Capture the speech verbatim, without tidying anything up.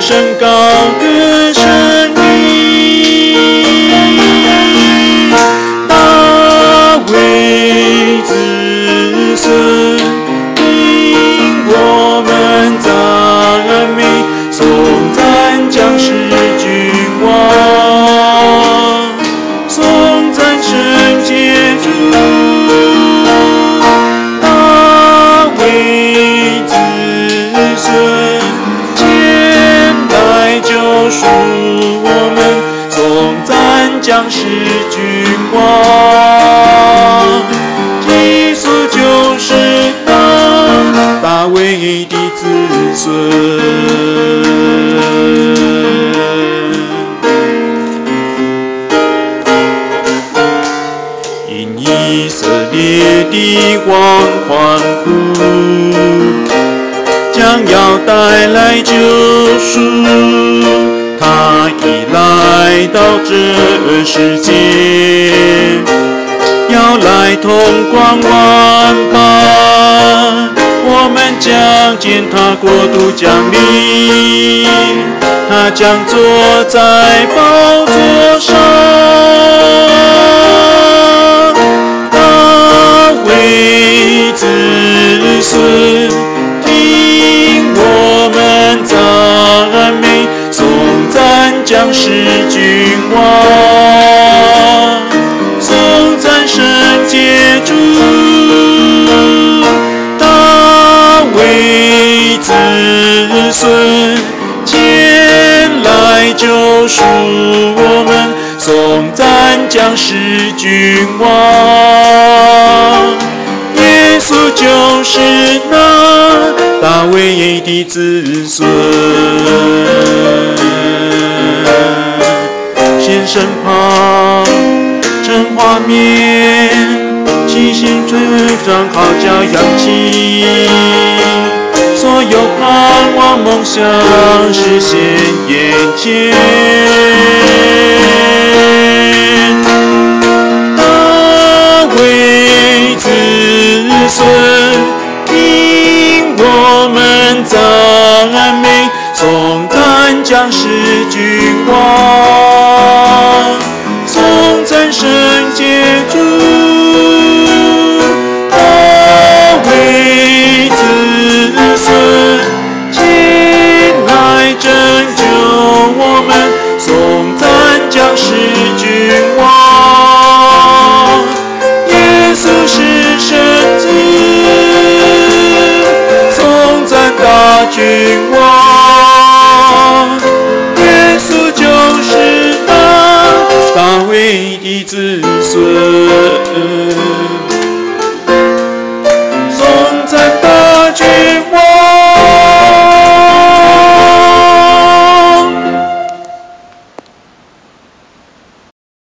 声高歌声名，大卫子孙因我们赞美，颂赞将士君王，颂赞圣洁主，大卫子孙前来救赎我们，颂赞将士君王，耶稣就是那大卫的子孙。因以色列的王欢呼，将要带来救赎，他已来到这世界，要来统管万邦。我们将见他国度降临，他将坐在宝座上，大卫子孙听我们赞美，颂赞将士君王，颂赞圣洁主，大卫子孙前来救赎我们，颂赞将士君王，耶稣就是那大卫的子孙。献身旁真画面，七星吹张号角扬起，所有盼望梦想实现眼前，大卫子孙听我们赞美，颂赞将士君王，颂赞圣洁主，大卫子孙前来拯救我们，颂赞将士君王，耶稣是圣子，颂赞大君王，耶稣就是那大卫的子孙。